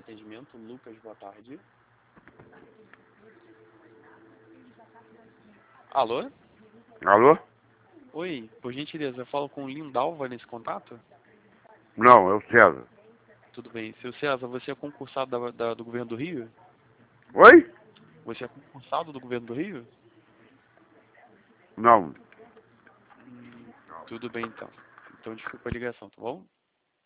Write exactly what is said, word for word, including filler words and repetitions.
atendimento, Lucas, boa tarde. Alô? Alô? Oi, por gentileza, eu falo com o Lindalva nesse contato? Não, é o César. Tudo bem. Seu César, você é concursado da, da- do governo do Rio? Oi? Você é concursado do governo do Rio? Não. Hum, tudo bem então. Então desculpa a ligação, tá bom?